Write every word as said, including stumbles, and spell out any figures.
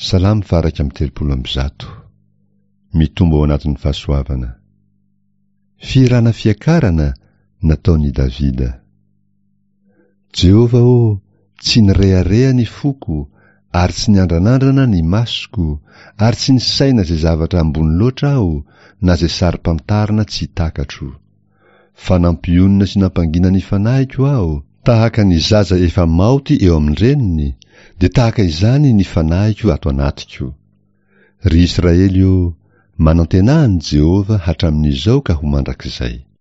Salamy faraka amin'ny telopolo amby zato. Mitombo ao anatin'ny fahasoavana. Firana fiakarana nataon'i Davida. Jehova ô, tsy nirehareha ny foko, ary tsy niandranandrana ny masoko, ary tsy nisaina zay zavatra ambony loatra aho, na zay sarim-pantarina tsy takatro. Fa nampionina sy nampangina ny fanahiko aho, tahaka ny zaza efa maoty eo amin'ny reniny, de tahaka izany ny fanahiko ato anatiko. Ry Israely ô, manantenany Jehova hatramin'izao ka ho mandrakizay.